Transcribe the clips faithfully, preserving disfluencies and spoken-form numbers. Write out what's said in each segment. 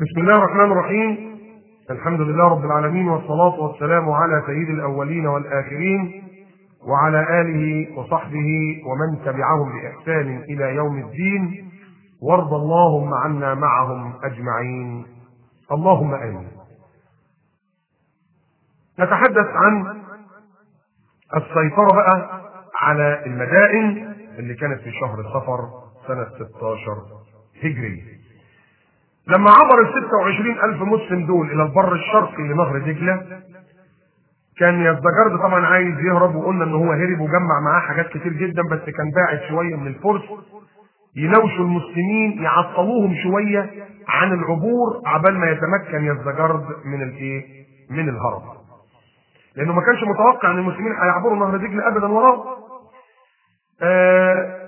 بسم الله الرحمن الرحيم. الحمد لله رب العالمين، والصلاة والسلام على سيد الأولين والآخرين وعلى آله وصحبه ومن تبعهم بإحسان إلى يوم الدين، وارض اللهم عنا معهم أجمعين، اللهم آمين. نتحدث عن السيطرة بقى على المدائن اللي كانت في شهر صفر سنة ستة عشر هجري. لما عبر ال ستة وعشرين ألف مسلم دول إلى البر الشرقي لنهر دجلة، كان يزدجرد طبعا عايز يهرب، وقلنا إن هو هرب وجمع معاه حاجات كتير جدا، بس كان باعد شوية من الفرس يناوشوا المسلمين يعطلوهم شوية عن العبور عبال ما يتمكن يزدجرد من الإيه؟ من الهرب، لأنه ما كانش متوقع إن المسلمين هيعبروا نهر دجلة أبدا وراه. آه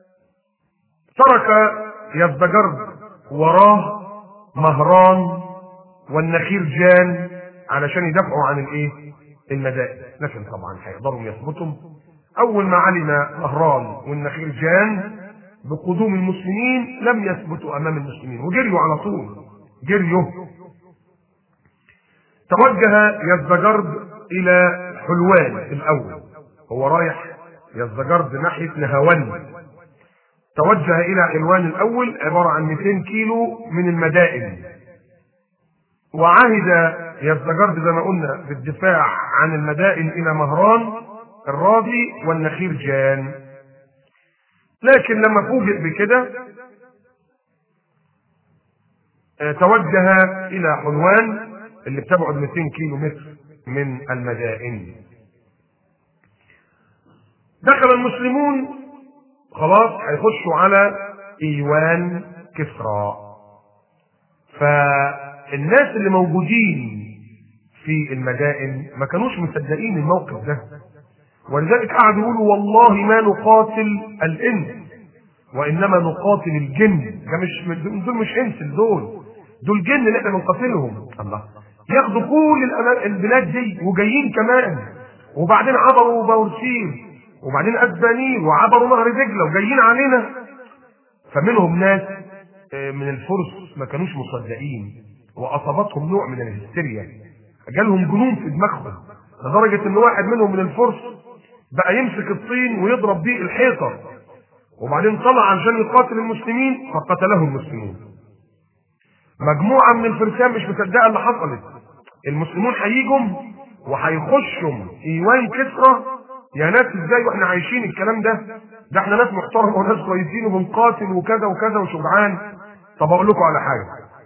ترك يزدجرد وراه مهران والنخير جان علشان يدافعوا عن الايه؟ المدائن، لكن طبعا هيقدروا يثبتوا. اول ما علم مهران والنخير جان بقدوم المسلمين لم يثبتوا امام المسلمين وجريوا على طول، جريوا. توجه يزدجرد الى حلوان الاول، هو رايح يزدجرد ناحيه نهاون. توجه الى حلوان الاول، عباره عن مئتين كيلو من المدائن، وعهد يزدجرد زي ما قلنا بالدفاع عن المدائن الى مهران الراضي والنخير جان. لكن لما فوجئ بكده توجه الى حلوان اللي بتبعد مئتين كيلو متر من المدائن. دخل المسلمون خلاص هيخشوا على ايوان كسرى، فالناس اللي موجودين في المدائن ما كانوش مصدقين الموقف ده، ولذلك قعدوا يقولوا والله ما نقاتل الانس وانما نقاتل الجن. ده مش دول مش انس، دول دول جن اللي احنا بنقاتلهم. الله، ياخدوا كل البلاد دي وجايين كمان، وبعدين عبروا بورسيل وبعدين اسبانيين وعبروا نهر دجله وجايين علينا. فمنهم ناس من الفرس ما كانوش مصدقين، واصابتهم نوع من الهستيريا، جالهم جنون في دماغهم لدرجه ان واحد منهم من الفرس بقى يمسك الطين ويضرب بيه الحيطه، وبعدين طلع عشان يقاتل المسلمين فقتله المسلمون. مجموعه من الفرسان مش مصدقه اللي حصلت، المسلمون هيجوا وهيخشوا ايوان كسرى. يا ناس ازاي واحنا عايشين الكلام ده؟ ده احنا ناس محترمه وناس كويسين وبنقاتل وكذا وكذا وشجعان. طب اقول لكم على حاجه،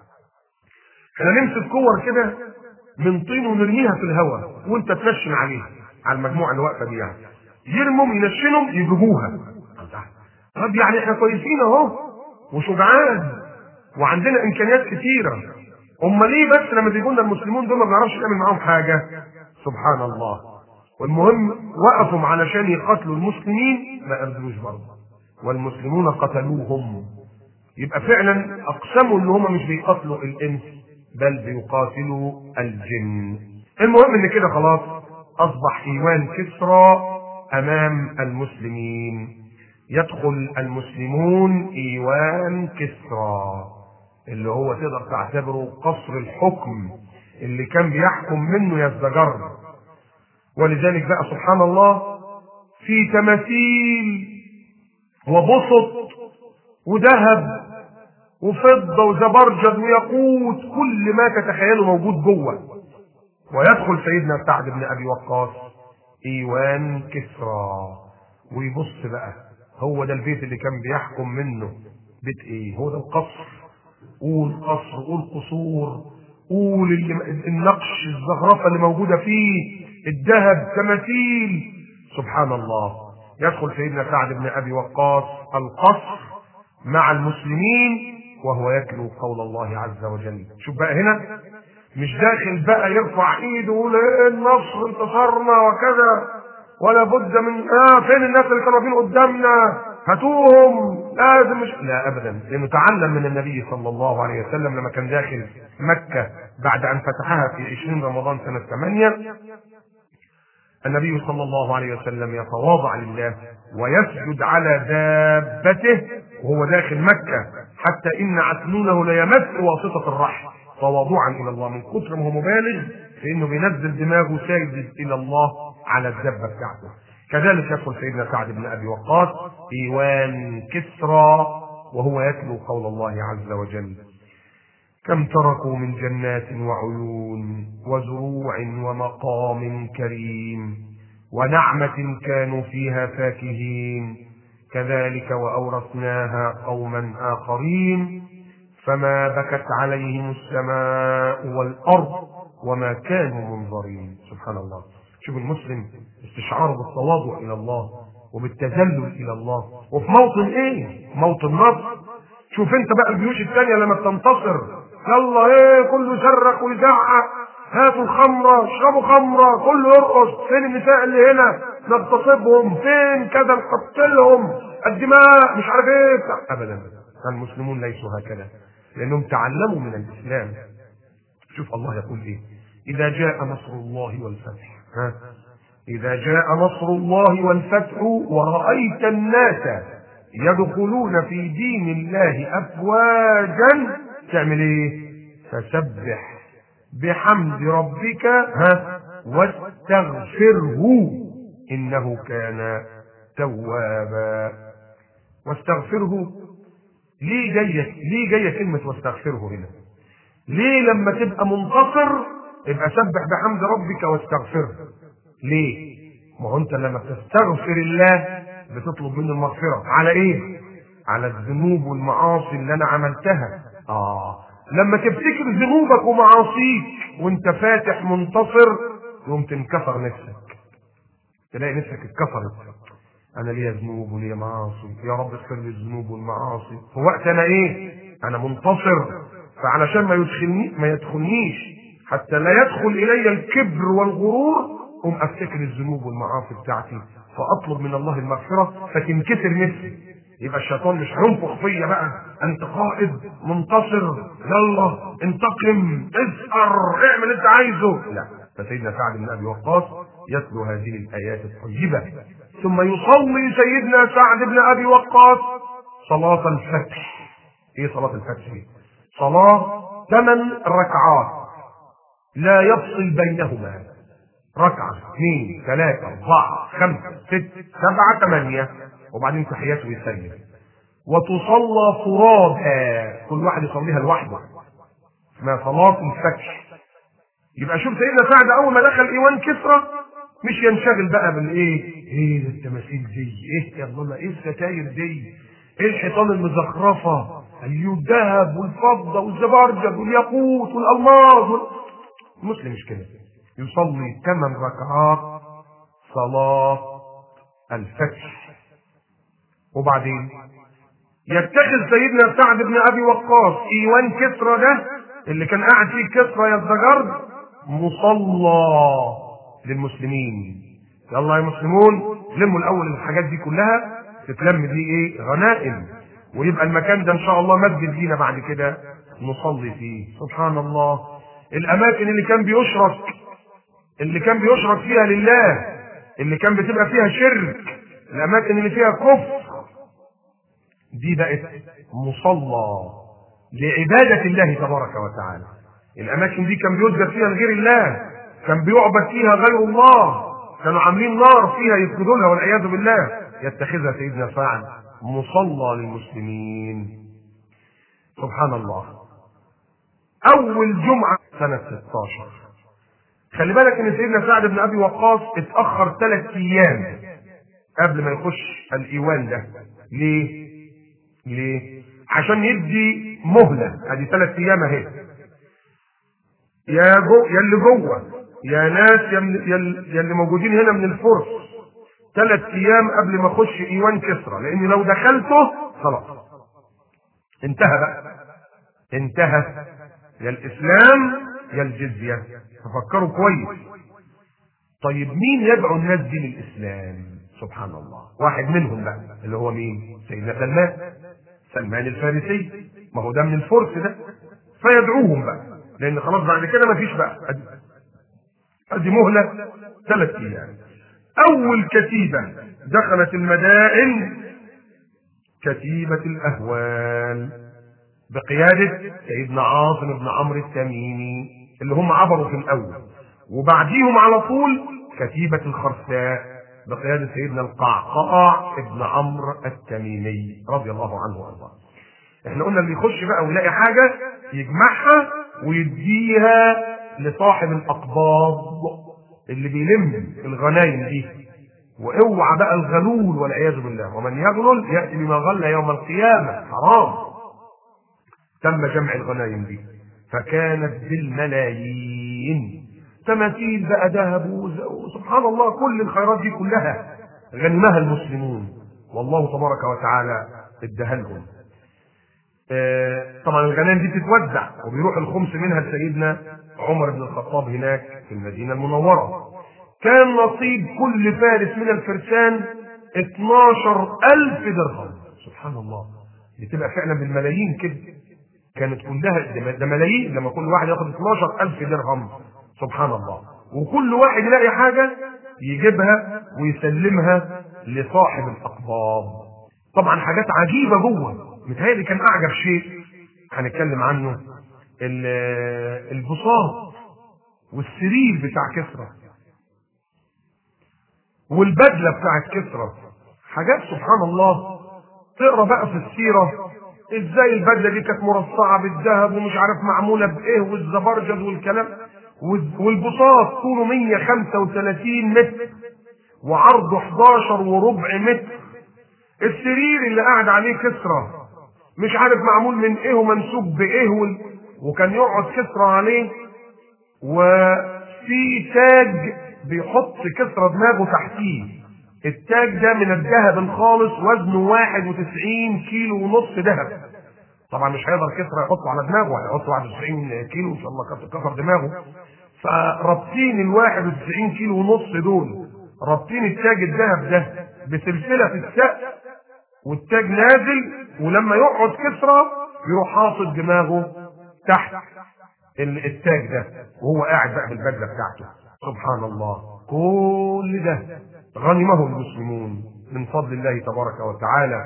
احنا نمسك كور كده من طين ونرميها في الهواء وانت تنشن عليها، على المجموعه اللي واقفه دي، يعني يرموا ينشنوا يجيبوها. طب يعني احنا كويسين اهو وشجعان وعندنا امكانيات كثيره، امال ليه بس لما بيجوا لنا المسلمون دول ما بنعرفش نعمل معاهم حاجه؟ سبحان الله. والمهم وقفوا علشان يقتلوا المسلمين ما قدروش برضه، والمسلمون قتلوهم. يبقى فعلا اقسموا ان هم مش بيقتلوا الانس بل بيقاتلوا الجن. المهم ان كده خلاص اصبح ايوان كسرى امام المسلمين. يدخل المسلمون ايوان كسرى اللي هو تقدر تعتبره قصر الحكم اللي كان بيحكم منه يزدجرد. ولذلك بقى سبحان الله في تماثيل وبسط وذهب وفضه وزبرجد وياقوت، كل ما تتخيله موجود جوه. ويدخل سيدنا سعد بن ابي وقاص ايوان كسرى ويبص بقى، هو ده البيت اللي كان بيحكم منه. بيت ايه؟ هو ده القصر. قول قصر، قول قصور، قول النقش الزخرفه اللي موجوده فيه، الذهب، تماثيل، سبحان الله. يدخل سيدنا سعد بن ابي وقاص القصر مع المسلمين وهو يتلو قول الله عز وجل. شوف بقى هنا، مش داخل بقى يرفع ايده ويقول ايه النصر انتصرنا وكذا، ولا بد من اه فين الناس اللي كانوا واقفين قدامنا هاتوهم لازم، مش لا ابدا، لانه تعلم من النبي صلى الله عليه وسلم لما كان داخل مكه بعد ان فتحها في عشرين رمضان سنه ثمانية. النبي صلى الله عليه وسلم يتواضع لله ويسجد على دابته وهو داخل مكه حتى إن عسنونه ليمس واسطة الرحم تواضعا إلى الله، من كتر ما هو مبالغ في إنه بينزل دماغه ساجد إلى الله على الدبة بتاعته. كذلك يدخل سيدنا سعد بن أبي وقاص إيوان كسرى وهو يتلو قول الله عز وجل: كم تركوا من جنات وعيون وزروع ومقام كريم ونعمة كانوا فيها فاكهين كذلك وأورثناها قوما آخرين فما بكت عليهم السماء والأرض وما كانوا منظرين. سبحان الله. شوف المسلم استشعاره بالتواضع إلى الله وبالتذلل إلى الله، وفي موطن إيه؟ موطن نصر. شوف أنت بقى الجيوش الثانية لما بتنتصر، يلا إيه كله يصرخ ويزعق، هاتوا الخمرة، اشربوا خمرة، كله يرقص، فين النساء اللي هنا؟ نغتصبهم، فين كذا نقتلهم، الدماء، مش عارف ايه. ابدا، المسلمون ليسوا هكذا، لانهم تعلموا من الاسلام. شوف الله يقول ايه: اذا جاء نصر الله والفتح، ها اذا جاء نصر الله والفتح ورأيت الناس يدخلون في دين الله افواجا، تعمل ايه؟ فسبح بحمد ربك ها واستغفره انه كان توابا. واستغفره ليه جايه ليه جايه كلمه واستغفره هنا؟ ليه لما تبقى منتصر يبقى سبح بحمد ربك واستغفره؟ ليه؟ ما هو انت لما بتستغفر الله بتطلب منه المغفره على ايه؟ على الذنوب والمعاصي اللي انا عملتها. اه لما تفتكر ذنوبك ومعاصيك وانت فاتح منتصر يوم تنكسر نفسك، تلاقي نفسك اتكسرت. انا ليا ذنوب وليا معاصي، يا رب اغفر لي الذنوب والمعاصي. في وقت انا ايه؟ انا منتصر، فعلشان ما يدخلني ما يدخلنيش حتى لا يدخل الي الكبر والغرور، قوم افتكر الذنوب والمعاصي بتاعتي فاطلب من الله المغفره فتنكسر نفسي. يبقى الشيطان مش هينفخ فيا بقى: انت قائد منتصر، يلا انتقم، اسأر، اعمل انت عايزه. لا، فسيدنا سعد بن ابي وقاص يتلو هذه الايات الطيبه، ثم يصلي سيدنا سعد بن ابي وقاص صلاه الفتح. ايه صلاه الفتح؟ صلاه ثمان ركعات لا يفصل بينهما، ركعه اثنين ثلاثه اربعه خمسه سته سبعه ثمانيه، وبعدين تحياته ويسلم. وتصلى فرادى، كل واحد يصليها لوحده، اسمها صلاة الفتح. يبقى شوف سيدنا سعد اول ما دخل ايوان كسرى مش ينشغل بقى بالايه؟ ايه التماثيل دي؟ ايه يا الله ايه الستاير دي؟ ايه الحيطان المزخرفه؟ ايوه الذهب والفضه والزبرجد والياقوت والالماظ وال... المسلم مش كده، يصلي ثمان ركعات صلاة الفتح. وبعدين يتخذ سيدنا سعد بن ابي وقاص ايوان كسرى ده اللي كان قاعد فيه كسرى يزدجرد مصلى للمسلمين. يلا يا مسلمون لموا الاول الحاجات دي كلها تتلم دي ايه؟ غنائم، ويبقى المكان ده ان شاء الله مسجد لينا بعد كده نصلي فيه. سبحان الله. الاماكن اللي كان بيشرك اللي كان بيشرك فيها لله، اللي كان بتبقى فيها شرك، الاماكن اللي فيها كفر، دي بقت مصلى لعبادة الله تبارك وتعالى. الاماكن دي كان بيسجد فيها لغير الله، كان بيعبد فيها غير الله، كانوا عاملين نار فيها يسجدوا لها والعياذ بالله، يتخذها سيدنا سعد مصلى للمسلمين. سبحان الله. اول جمعة سنة ستاشر، خلي بالك ان سيدنا سعد بن ابي وقاص اتأخر ثلاث ايام قبل ما يخش الايوان ده. ليه؟ ليه؟ عشان يدي مهلة. ادي ثلاث ايام اهي، يا جو يا اللي جوه يا ناس يا, يا اللي موجودين هنا من الفرس، ثلاث ايام قبل ما اخش ايوان كسرى، لان لو دخلته خلاص انتهى بقى، انتهى يا الاسلام يا الجزيه. تفكروا كويس. طيب مين يدعو الناس دي للاسلام؟ سبحان الله. واحد منهم بقى اللي هو مين؟ سيدنا سلمان سلمان الفارسي، ما هو ده من الفرس ده، فيدعوهم بقى، لان خلاص بعد كده ما فيش بقى، ادي مهله ثلاث ايام. اول كتيبه دخلت المدائن كتيبه الاهوال، بقيادة سيدنا عاصم بن عمرو التميمي اللي هم عبروا في الأول، وبعديهم على طول كتيبة الخرساء بقيادة سيدنا القعقاع بن عمرو التميمي رضي الله عنه وارضاه. احنا قلنا اللي يخش بقى ويلاقي حاجة يجمعها ويديها لصاحب الأقباض اللي بيلم الغنايم دي، واوعى بقى الغلول والعياذ بالله، ومن يغلل يأتي بما غل يوم القيامة، حرام. تم جمع الغنايم دي فكانت بالملايين، تماثيل بقى ذهب وسبحان الله، كل الخيرات دي كلها غنمها المسلمون والله تبارك وتعالى اداها لهم. طبعا الغنائم دي بتتوزع وبيروح الخمس منها لسيدنا عمر بن الخطاب هناك في المدينة المنورة. كان نصيب كل فارس من الفرسان اتناشر ألف درهم. سبحان الله، بتبقى فعلا بالملايين كده، كانت كلها ده ملايين لما كل واحد ياخد اتناشر ألف درهم. سبحان الله، وكل واحد يلاقي حاجة يجيبها ويسلمها لصاحب الأقباض. طبعا حاجات عجيبة جوه، متهيألي كان أعجب شيء هنتكلم عنه البساط والسرير بتاع كسرى والبدلة بتاعت كسرى، حاجات سبحان الله. تقرا بقى في السيرة ازاي البدلة دي كانت مرصعة بالذهب ومش عارف معمولة بايه والزبرجد والكلام، والبساط طوله مية وخمسة وثلاثين متر وعرضه حداشر وربع متر. السرير اللي قاعد عليه كسرى مش عارف معمول من ايه ومنسوب بايه وال... وكان يقعد كسرى عليه، وفي تاج بيحط كسرى دماغه تحتيه. التاج ده من الذهب الخالص وزنه واحد وتسعين كيلو ونص ذهب. طبعا مش هيقدر كسرى يحطه على دماغه، هيحط واحد وتسعين كيلو ان شاء الله كسر دماغه. فرابطين ال واحد وتسعين كيلو ونص دول، رابطين التاج الذهب ده بسلسله في السقف، والتاج نازل، ولما يقعد كسرى يروح حاطط دماغه تحت التاج ده وهو قاعد بقى بالبدله بتاعته. سبحان الله، كل ده غنمه المسلمون من فضل الله تبارك وتعالى.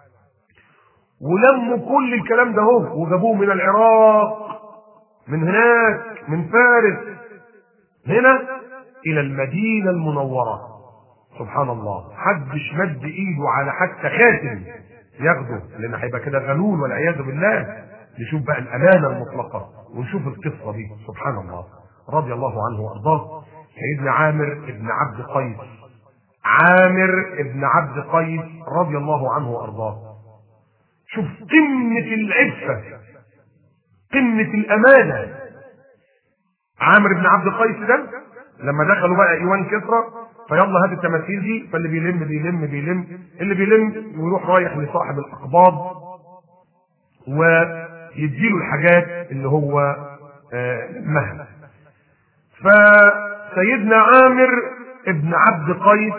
ولموا كل الكلام ده هو وجابوه من العراق، من هناك من فارس هنا الى المدينه المنوره. سبحان الله، محدش مد ايده على حتى خاتم ياخده، لان هيبقى كده غلول والعياذ بالله. نشوف بقى الامانه المطلقه ونشوف القصه دي. سبحان الله، رضي الله عنه وارضاه. سيدنا عامر بن عبد قيس، عامر بن عبد قيس رضي الله عنه وارضاه. شوف قمه العفه، قمه الامانه. عامر بن عبد قيس ده لما دخلوا بقى ايوان كسرى، فيلا هات التماثيل دي، فاللي بيلم بيلم بيلم اللي بيلم ويروح رايح لصاحب الاقباض ويديله الحاجات اللي هو لمها. فسيدنا عامر بن عبد قيس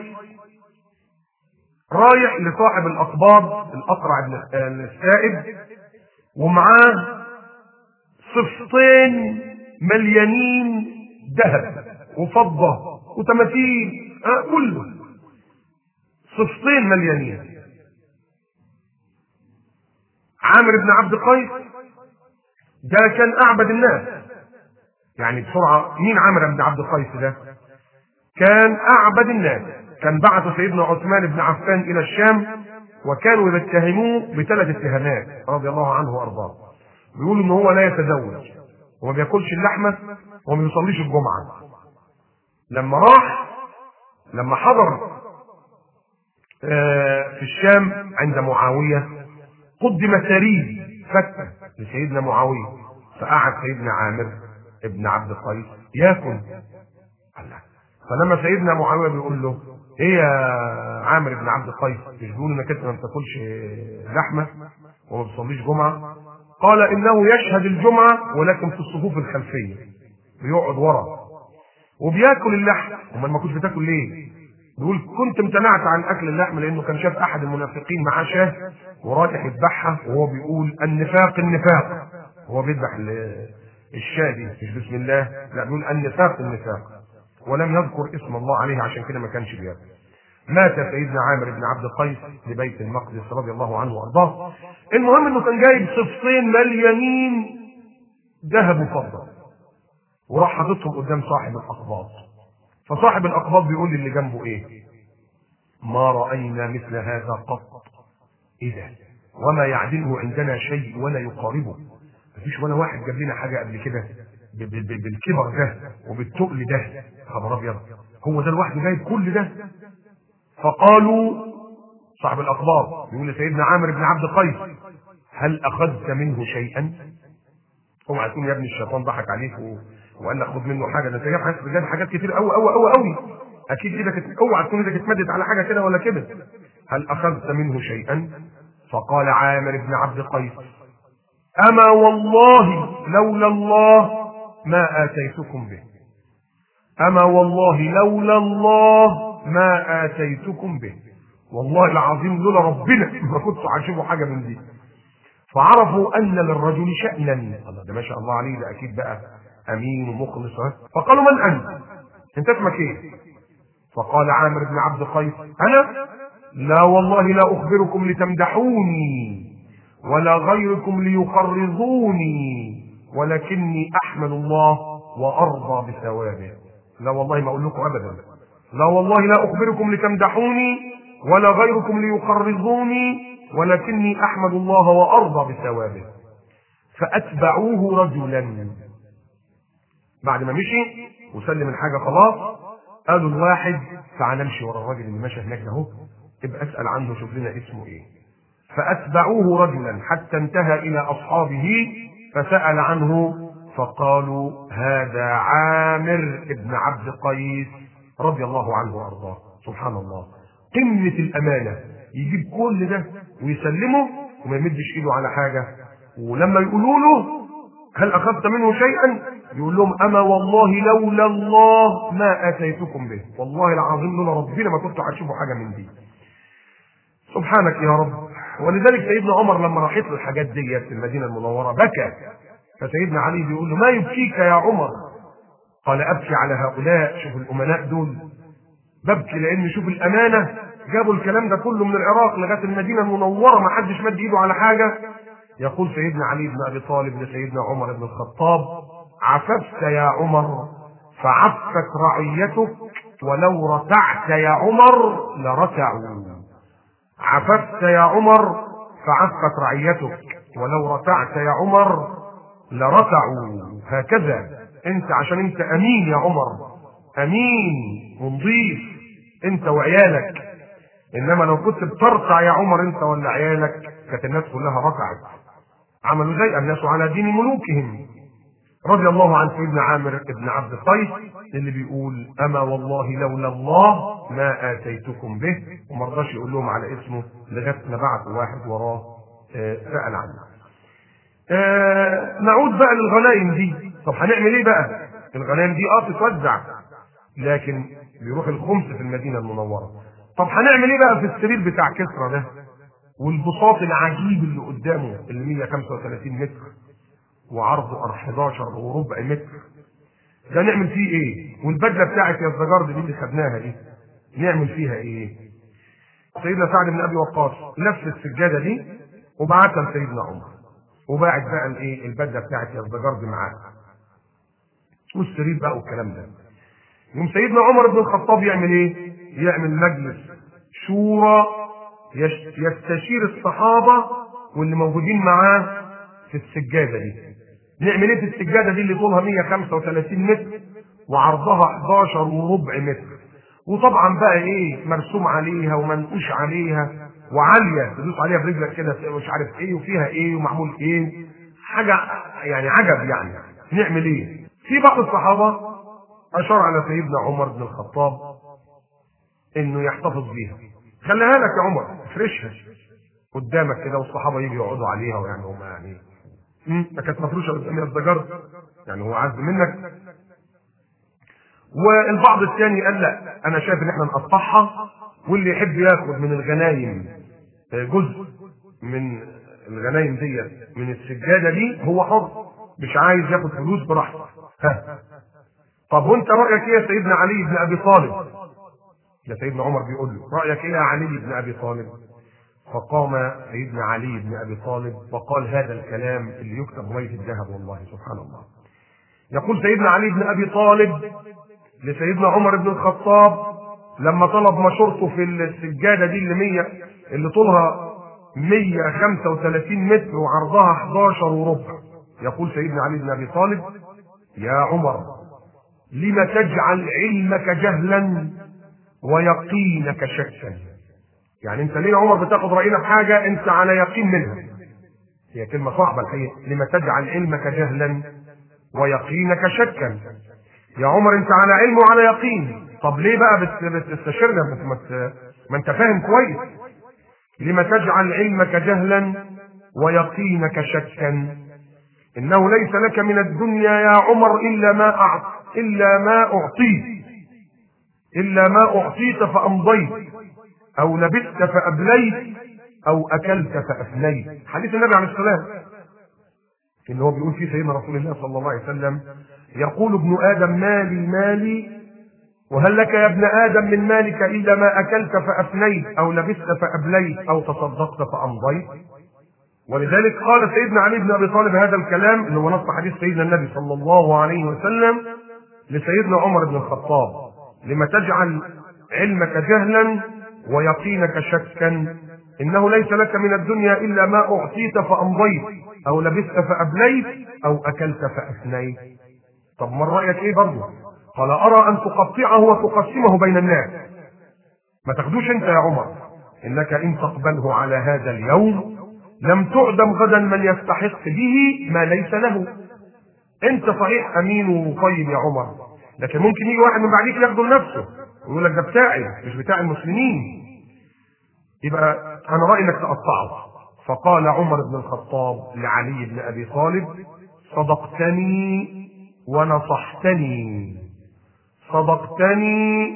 رايح لصاحب الاقباض الاقرع بن السائب، ومعاه صفتين مليانين ذهب وفضه وتماثيل، آه كله صفتين مليانين. عامر بن عبد قيس ده كان اعبد الناس. يعني بسرعه، مين عامر بن عبد قيس ده؟ كان اعبد الناس. كان بعث سيدنا عثمان بن عفان الى الشام، وكانوا يتهموه بثلاث اتهامات رضي الله عنه وارضاه. بيقولوا ان هو لا يتزوج وما بياكلش اللحمه وما بيصليش الجمعه. لما راح لما حضر في الشام عند معاويه، قدم سرير فتة لسيدنا معاويه، فقعد سيدنا عامر ابن عبد قيس ياكل. فلما سيدنا معاويه بيقول له: ايه يا عامر ابن عبد قيس، مش بيقول انك انت ما بتاكلش لحمه وما بتصليش جمعه؟ قال: انه يشهد الجمعه ولكن في الصفوف الخلفيه، بيقعد ورا وبياكل اللحم. امال ما كنتش بتاكل ليه؟ بيقول: كنت امتنعت عن اكل اللحم لانه كان شاف احد المنافقين معاه شاه ورايح يذبحها، وهو بيقول: النفاق النفاق. هو بيذبح الشاه دي مش بسم الله، لا، بيقول النفاق النفاق، ولم يذكر اسم الله عليه، عشان كده ما كانش بياكل. مات سيدنا عامر بن عبد القيس لبيت المقدس رضي الله عنه وارضاه. المهم انه كان جايب صفتين مليانين ذهب وفضه، وراح حاططهم قدام صاحب الاقباط. فصاحب الاقباط بيقول للي جنبه ايه؟ ما راينا مثل هذا قط، ايه ده؟ وما يعدله عندنا شيء ولا يقاربه. مفيش ولا واحد جاب لنا حاجه قبل كده بالكبر ده وبالتقل ده. خبر ابيض، هو ده الواحد جايب كل ده؟ فقالوا، صاحب الاقباط بيقول لسيدنا عامر بن عبد القيس هل اخذت منه شيئا؟ اوعى تكون يا ابني الشيطان ضحك عليك و... وقال لك خد منه حاجه، ده انت جايب حاجات بجد، حاجات كتير قوي قوي قوي قوي، اكيد ايدك، اوعى تكون ايدك اتمدت على حاجه كده ولا كده. هل اخذت منه شيئا؟ فقال عامر بن عبد القيس اما والله لولا الله ما اتيتكم به، اما والله لولا الله ما اتيتكم به، والله العظيم لولا ربنا ما كنت عاجبه حاجه من دي. فعرفوا ان للرجل شأنا، الله ده ما شاء الله عليه، ده اكيد بقى امين ومخلص. فقالوا من انت؟ انت اسمك ايه؟ فقال عامر بن عبد القيس انا لا والله لا اخبركم لتمدحوني ولا غيركم ليقرضوني، ولكني احمد الله وارضى بثوابه. لا والله ما اقول لكم ابدا، لا والله لا اخبركم لتمدحوني ولا غيركم ليقرضوني، ولكني احمد الله وارضى بثوابه. فاتبعوه رجلا، بعد ما مشي وسلم الحاجه خلاص، قالوا الواحد تعال نمشي ورا الراجل اللي ماشي هناك ده اهو، ابقى اسال عنه شوف لنا اسمه ايه. فاتبعوه رجلا حتى انتهى الى اصحابه فسال عنه، فقالوا هذا عامر بن عبد قيس رضي الله عنه وارضاه. سبحان الله، قمه الامانه، يجيب كل ده ويسلمه وما يمدش ايده على حاجه. ولما يقولوا له هل اخذت منه شيئا؟ يقول لهم اما والله لولا الله ما اتيتكم به، والله العظيم لولا ربنا ما كنتوا هتشوفوا حاجه من دي. سبحانك يا رب. ولذلك سيدنا عمر لما راحت له الحاجات ديت في المدينه المنوره بكى. فسيدنا علي بيقول له ما يبكيك يا عمر؟ قال ابكي على هؤلاء، شوف الامناء دول، ببكي لان شوف الامانه، جابوا الكلام ده كله من العراق لغايه المدينه المنوره ما حدش مد ايده على حاجه. يقول سيدنا علي بن ابي طالب لسيدنا عمر بن الخطاب عففت يا عمر فعفت رعيتك ولو رتعت يا عمر لرتعوا. عففت يا عمر فعفت رعيتك ولو رتعت يا عمر لرتعوا. هكذا انت عشان انت امين يا عمر، امين ونضيف انت وعيالك، انما لو كنت بترتع يا عمر انت ولا عيالك كانت الناس كلها رتعت. عملوا زي الناس على دين ملوكهم. رضي الله عن سيدنا عامر بن عبد القيس اللي بيقول اما والله لولا الله ما اتيتكم به، وما رضاش يقول لهم على اسمه لغايه ما بعثوا واحد وراه آه سال عنه. آه نعود بقى للغنائم دي. طب هنعمل ايه بقى؟ الغنائم دي اه تتوزع، لكن بيروح الخمس في المدينه المنوره. طب هنعمل ايه بقى في السرير بتاع كسرى ده والبساط العجيب اللي قدامه اللي مية وخمسة وثلاثين متر وعرضه حداشر وربع متر؟ ده نعمل فيه ايه؟ والبدله بتاعت يا الزجارد دي اللي خدناها دي نعمل فيها ايه؟ سيدنا سعد بن ابي وقاص لف السجاده دي وبعتها لسيدنا عمر، وباعت بقى الايه؟ البدله بتاعت يا الزجارد معاه والسرير بقى والكلام ده. يوم سيدنا عمر بن الخطاب يعمل ايه؟ يعمل مجلس شورى يستشير الصحابه واللي موجودين معاه في السجاده دي. نعمل ايه في السجاده دي اللي طولها مية وخمسة وثلاثين متر وعرضها حداشر وربع متر، وطبعا بقى ايه مرسوم عليها ومنقوش عليها وعاليه تدوس عليها برجلك كده مش عارف ايه، وفيها ايه ومعمول ايه، حاجه يعني عجب يعني. نعمل ايه؟ في بعض الصحابه اشار على سيدنا عمر بن الخطاب انه يحتفظ بيها. خليها لك يا عمر، افرشها قدامك كده والصحابه يجوا يقعدوا عليها، ويعني هم يعني امم كانت مفروشه قدام الزجر، يعني هو عز منك. والبعض الثاني قال لا انا شايف ان احنا نقطعها، واللي يحب ياخد من الغنايم جزء من الغنايم ديت من السجاده دي هو حر، مش عايز ياخد فلوس براحته. ها طب وانت رايك ايه يا سيدنا علي بن ابي طالب؟ ده سيدنا عمر بيقول له رايك ايه يا علي بن ابي طالب؟ فقام سيدنا علي بن ابي طالب وقال هذا الكلام اللي يكتب بمية الذهب، والله سبحان الله. يقول سيدنا علي بن ابي طالب لسيدنا عمر بن الخطاب لما طلب مشورته في السجاده دي اللي مية اللي طولها مية وخمسة وثلاثين متر وعرضها حداشر وربع، يقول سيدنا علي بن ابي طالب يا عمر لم تجعل علمك جهلا ويقينك شكا؟ يعني انت ليه يا عمر بتاخد راينا في حاجه انت على يقين منها؟ هي كلمه صعبه الحقيقه، لم تجعل علمك جهلا ويقينك شكا. يا عمر انت على علم وعلى يقين، طب ليه بقى بتستشيرنا؟ ما انت فاهم كويس. لم تجعل علمك جهلا ويقينك شكا؟ انه ليس لك من الدنيا يا عمر الا ما أعط... الا ما اعطيت الا ما اعطيت فامضيت او لبست فابليت او اكلت فافنيت. حديث النبي عليه السلام اللي هو بيقول فيه سيدنا رسول الله صلى الله عليه وسلم يقول ابن ادم مالي مالي وهل لك يا ابن ادم من مالك الا ما اكلت فافنيت او لبست فابليت او تصدقت فامضيت. ولذلك قال سيدنا علي بن ابي طالب هذا الكلام اللي هو نص حديث سيدنا النبي صلى الله عليه وسلم لسيدنا عمر بن الخطاب لما تجعل علمك جهلا ويقينك شكا؟ انه ليس لك من الدنيا الا ما اعطيت فامضيت او لبست فابليت او اكلت فافنيت. طب من رايك ايه برضه؟ قال ارى ان تقطعه وتقسمه بين الناس. ما تاخدوش انت يا عمر، انك ان تقبله على هذا اليوم لم تعدم غدا من يستحق به ما ليس له. انت صحيح امين وطيب يا عمر، لكن ممكن يجي واحد من بعديك ياخده لنفسه ويقول لك ده بتاعي مش بتاع المسلمين، يبقى انا رايي انك تقطعه. فقال عمر بن الخطاب لعلي بن ابي طالب صدقتني ونصحتني صدقتني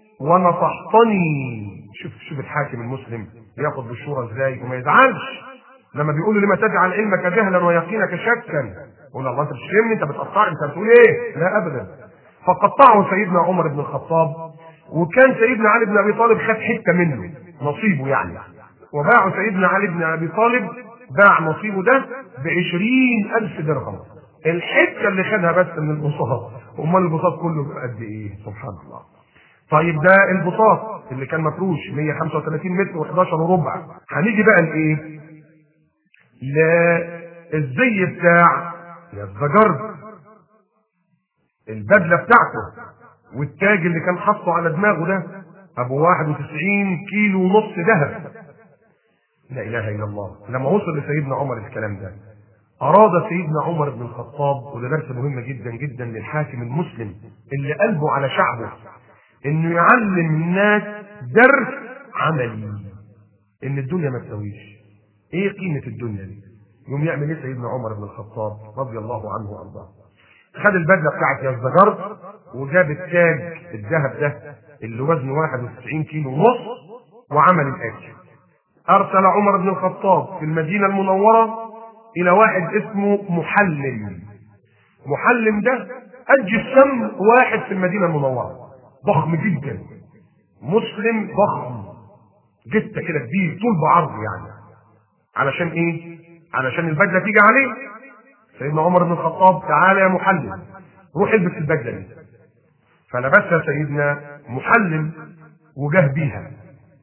ونصحتني. شوف شوف الحاكم المسلم ياخد بالشورى ازاي وما يزعلش لما بيقولوا لما تجعل علمك جهلا ويقينك شكا. قول الله انت بتشتمني، انت بتقطعني، انت بتقول ايه؟ لا ابدا. فقطعه سيدنا عمر بن الخطاب، وكان سيدنا علي بن ابي طالب خد حته منه نصيبه يعني، وباعه سيدنا علي بن ابي طالب باع نصيبه ده بعشرين الف درهم. الحته اللي خدها بس من البساط، امال البساط كله قد ايه؟ سبحان الله. طيب ده البساط اللي كان مفروش مية وخمسة وثلاثين متر وحداشر وربع. هنيجي بقى لايه؟ للزي بتاع الزجرد، البدله بتاعته والتاج اللي كان حاطه على دماغه ده ابو واحد وتسعين كيلو ونص ذهب. لا اله الا الله. لما وصل لسيدنا عمر الكلام ده اراد سيدنا عمر بن الخطاب، وده درس مهم جدا جدا للحاكم المسلم اللي قلبه على شعبه، انه يعلم الناس درس عملي ان الدنيا ما تساويش. ايه قيمه الدنيا دي؟ يوم يعمل ايه سيدنا عمر بن الخطاب رضي الله عنه وارضاه؟ خد البدله بتاعت يزدجرد وجاب التاج الذهب ده اللي وزنه واحد وتسعين كيلو ونص، وعمل الاتي: ارسل عمر بن الخطاب في المدينه المنوره الى واحد اسمه محلم. محلم ده اجي السم واحد في المدينه المنوره ضخم جدا، مسلم ضخم جته كده كبير طول بعرض يعني. علشان ايه؟ علشان البدله تيجي عليه. سيدنا عمر بن الخطاب تعالى يا محلم روح البس البدله دي. فلبسها سيدنا محلم وجاه بيها،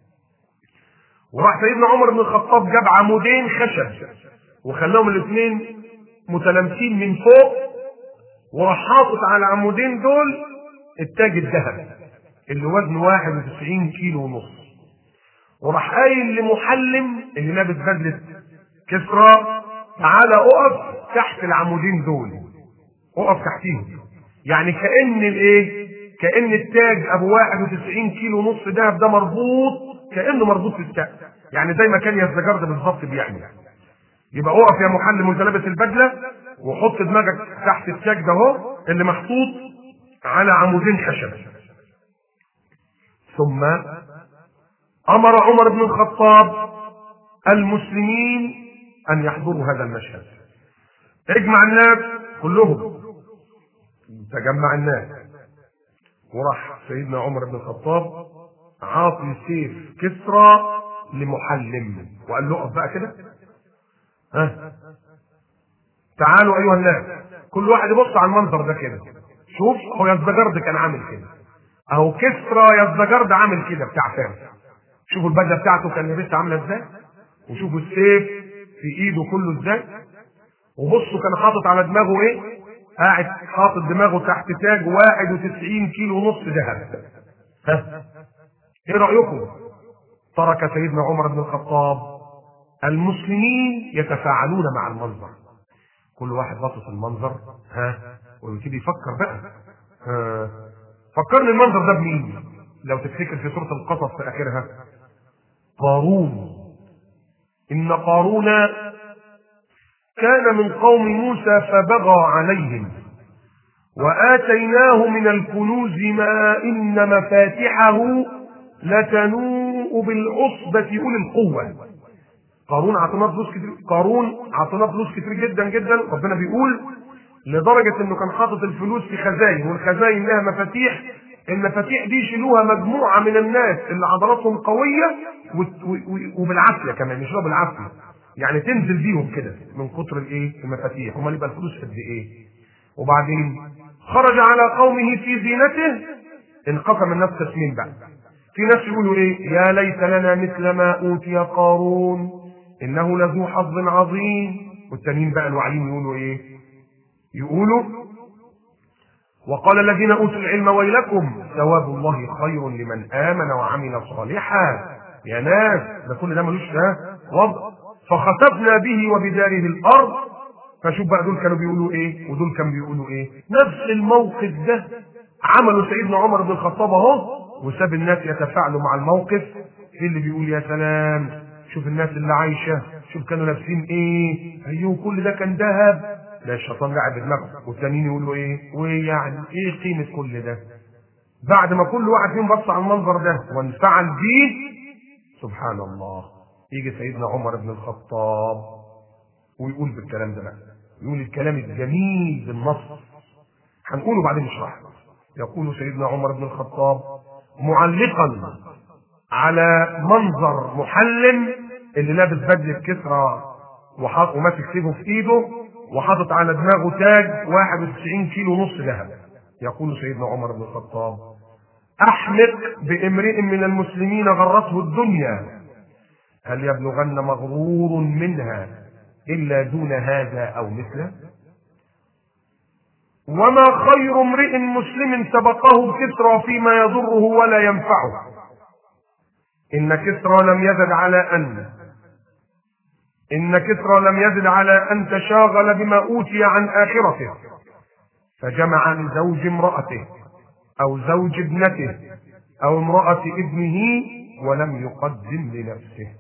وراح سيدنا عمر بن الخطاب جاب عمودين خشب وخلاهم الاثنين متلامسين من فوق، وراح حاطط على العمودين دول التاج الذهب اللي وزنه واحد وتسعين كيلو ونص، وراح قايل لمحلم اللي لابس بدله كسرى تعالى اقف تحت العمودين دول، اقف تحتيهم. يعني كأن الايه؟ كأن التاج ابو واحد وتسعين كيلو ونص دهب ده مربوط، كأنه مربوط في التاج، يعني زي ما كان يزدجرد بالظبط بيعمل. يبقى اقف يا محلم وانت لابس البدله وحط دماغك تحت التاج ده اهو اللي محطوط على عمودين خشب. ثم امر عمر بن الخطاب المسلمين ان يحضروا هذا المشهد. اجمع الناس كلهم، تجمع الناس، وراح سيدنا عمر بن الخطاب عاطي سيف كسرى لمحلم وقال له اقف بقى كده. ها تعالوا ايها الناس، كل واحد يبص على المنظر ده كده. شوف هو يزدجرد كان عامل كده اهو، كسرى يزدجرد عامل كده بتاع فارس. شوفوا البدله بتاعته كان لابسها عامله ازاي، وشوفوا السيف في ايده كله ازاي، وبصوا كان حاطط على دماغه ايه، قاعد حاطط دماغه تحت تاج واحد وتسعين كيلو ونص ذهب. ها ايه رايكم؟ ترك سيدنا عمر بن الخطاب المسلمين يتفاعلون مع المنظر، كل واحد باصص المنظر ها ويبتدي يفكر بقى. ها فكرني المنظر ده بمين؟ لو تفتكر في سوره القصص في اخرها قارون. ان قارون كان من قوم موسى فبغى عليهم وآتيناه من الكنوز ما إن مفاتحه لتنوء بالعصبة أولي القوة. قارون عطيناه فلوس كتير، قارون عطيناه فلوس كتير جدا جدا، ربنا بيقول لدرجة انه كان حاطط الفلوس في خزاين، والخزاين لها مفاتيح، المفاتيح دي يشيلوها مجموعة من الناس اللي عضلاتهم قوية وبالعافية كمان، مش بالعافية يعني تنزل بيهم كده من كتر الايه المفاتيح، امال يبقى الفلوس قد ايه. وبعدين خرج على قومه في زينته، انقسم الناس قسمين بقى، في ناس يقولوا ايه يا ليت لنا مثل ما اوتي قارون انه لذو حظ عظيم، والتانيين بقى الواعيين يقولوا ايه، يقولوا وقال الذين اوتوا العلم ويلكم ثواب الله خير لمن امن وعمل صالحا. يا ناس ده كل ده ملوش ده وضع، فخسفنا به وبداره الارض. فشوف بقى دول كانوا بيقولوا ايه ودول كانوا بيقولوا ايه. نفس الموقف ده عملوا سيدنا عمر بن الخطاب اهو، وساب الناس يتفاعلوا مع الموقف. ايه اللي بيقول يا سلام، شوف الناس اللي عايشه، شوف كانوا لابسين ايه، ايوه كل ده كان ذهب. لا الشيطان قاعد بدماغه، والتانيين يقولوا ايه وايه يعني ايه قيمه كل ده. بعد ما كل واحد فيهم بص على المنظر ده وانفعل بيه، سبحان الله، يجي سيدنا عمر بن الخطاب ويقول بالكلام ده بقى، يقول الكلام الجميل بالنص هنقوله بعدين نشرحه. يقول سيدنا عمر بن الخطاب معلقا على منظر محلم اللي لابس بدله كسرى وحاط وماسك سيفه في ايده وحاطط على دماغه تاج واحد وتسعين كيلو ونص ذهب، يقول سيدنا عمر بن الخطاب احمق بامرئ من المسلمين غرته الدنيا هل يبلغن مغرور منها الا دون هذا او مثله. وما خير امرئ مسلم سبقه كسرى فيما يضره ولا ينفعه. ان كسرى لم يزد على ان إن كسرى لم يزد على أن تشاغل بما أوتي عن آخرته فجمع لزوج امرأته أو زوج ابنته أو امرأة ابنه ولم يقدم لنفسه.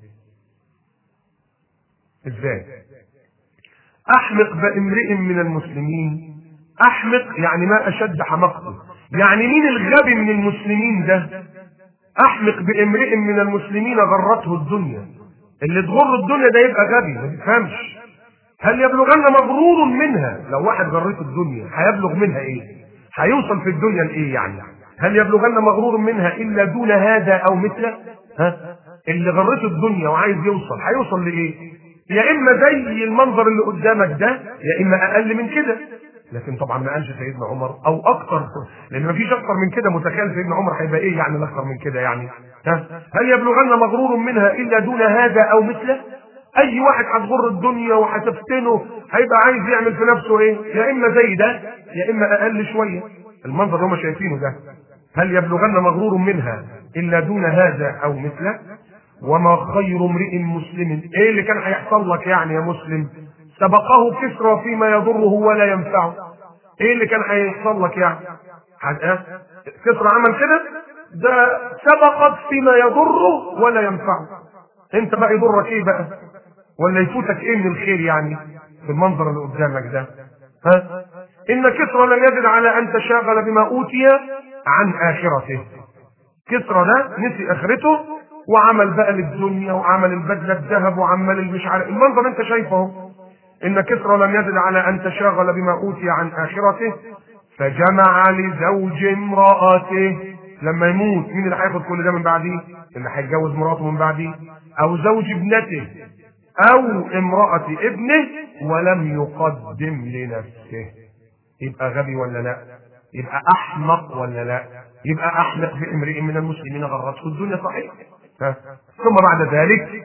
إزاي؟ أحمق بامرئ من المسلمين، أحمق يعني ما أشد حمقته، يعني مين الغبي من المسلمين ده؟ أحمق بامرئ من المسلمين غرته الدنيا، اللي تغر الدنيا ده يبقى غبي ما تفهمش. هل يبلغن مغرور منها، لو واحد غرته الدنيا هيبلغ منها ايه؟ هيوصل في الدنيا لايه يعني؟ هل يبلغن مغرور منها الا دون هذا او مثله؟ ها؟ اللي غرته الدنيا وعايز يوصل هيوصل لايه؟ يا اما زي المنظر اللي قدامك ده يا اما اقل من كده. لكن طبعا ما قالش سيدنا عمر او اكتر، لان ما فيش اكتر من كده. متخيل سيدنا عمر هيبقى ايه يعني اكتر من كده يعني؟ ها؟ هل يبلغن مغرور منها الا دون هذا او مثله؟ اي واحد هتغر الدنيا وهتفتنه هيبقى عايز يعمل في نفسه ايه؟ يا اما زي ده يا اما اقل شويه. المنظر اللي هم شايفينه ده، هل يبلغن مغرور منها الا دون هذا او مثله. وما خير امرئ مسلم، ايه اللي كان هيحصل لك يعني يا مسلم؟ سبقه كسرى فيما يضره ولا ينفعه. ايه اللي كان هيحصل لك يعني؟ حاجة كسرى عمل كده، ده سبقك فيما يضره ولا ينفعه. انت بقى يضرك ايه بقى؟ ولا يفوتك ايه من الخير يعني في المنظر اللي قدامك ده؟ ها؟ ان كسرى لم يزد على ان تشاغل بما اوتي عن اخرته. كسرى ده نسي اخرته وعمل بقى للدنيا وعمل البدله الذهب وعمل المش عارف. المنظر انت شايفه، ان كسرى لم يزد على ان تشاغل بما اوتي عن اخرته فجمع لزوج امرأته. لما يموت مين اللي هياخد كل ده من بعديه؟ اللي هيتجوز مراته من بعديه، او زوج ابنته، او امرأة ابنه، ولم يقدم لنفسه. يبقى غبي ولا لا؟ يبقى احمق ولا لا؟ يبقى احمق في امرئ من المسلمين غرته الدنيا، صحيح. ثم بعد ذلك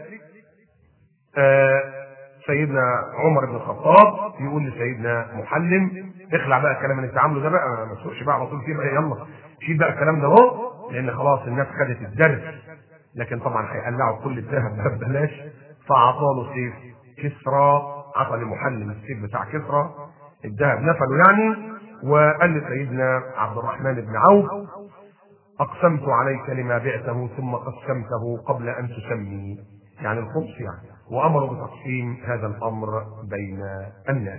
آه سيدنا عمر بن الخطاب يقول لسيدنا محلم اخلع بقى الكلام اللي انت عامله ده بقى، ما تسوقش بقى على طول كده، يلا شيل بقى الكلام ده اهو، لان خلاص الناس خدت الدرس. لكن طبعا هيقلعوا كل الذهب ده ببلاش، فاعطاله سيف كسرى، عطى لمحلم السيف بتاع كسرى، الذهب نفله يعني. وقال لسيدنا عبد الرحمن بن عوف اقسمت عليك لما بعته ثم قسمته قبل ان تسمي، يعني الخمس يعني، وامر بتقسيم هذا الامر بين الناس.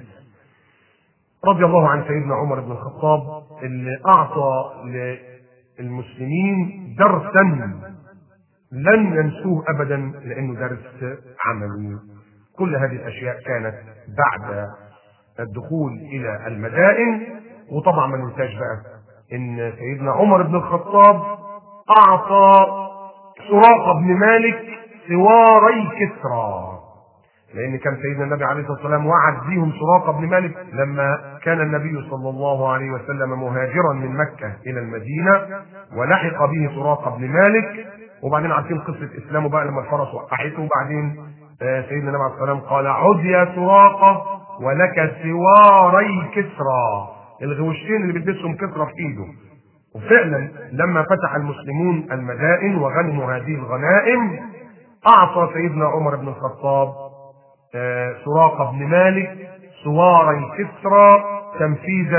رضي الله عن سيدنا عمر بن الخطاب اللي اعطى للمسلمين درسا لن ينسوه ابدا، لانه درس عملي. كل هذه الاشياء كانت بعد الدخول الى المدائن. وطبعا ما ننساش بقى ان سيدنا عمر بن الخطاب اعطى سراقة بن مالك سواري كسرى، لان كان سيدنا النبي عليه الصلاه والسلام وعد بيهم سراقة بن مالك لما كان النبي صلى الله عليه وسلم مهاجرا من مكة الى المدينة، ولحق به سراقة بن مالك. وبعدين عارفين قصة اسلامه بقى لما الفرس وقعته، وبعدين سيدنا النبي عليه الصلاه والسلام قال عد يا سراقة ولك سواري كسرى، الغوشتين اللي بيلبسهم كسرى في ايده. وفعلا لما فتح المسلمون المدائن وغنموا هذه الغنائم اعطى سيدنا عمر بن الخطاب سراقة بن مالك سواري كسرى تنفيذا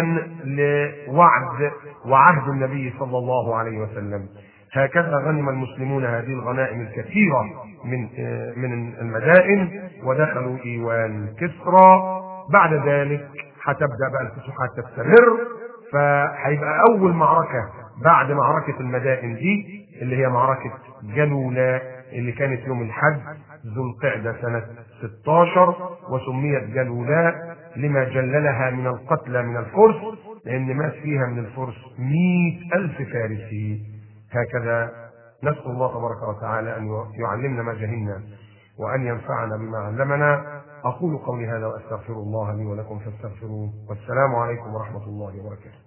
لوعد وعهد النبي صلى الله عليه وسلم. هكذا غنم المسلمون هذه الغنائم الكثيرة من من المدائن ودخلوا ايوان كسرى. بعد ذلك هتبدا بقى الفتوحات تستمر، فهيبقى اول معركه بعد معركه المدائن دي اللي هي معركه جلولا، اللي كانت يوم الحج ذو القعده سنه ستة عشر، وسميت جلولا لما جللها من القتلى من الفرس، لان مات فيها من الفرس مئة الف فارسي. هكذا نسال الله تبارك وتعالى ان يعلمنا ما جهلنا وان ينفعنا بما علمنا. أقول قولي هذا وأستغفر الله لي ولكم فاستغفروه، والسلام عليكم ورحمة الله وبركاته.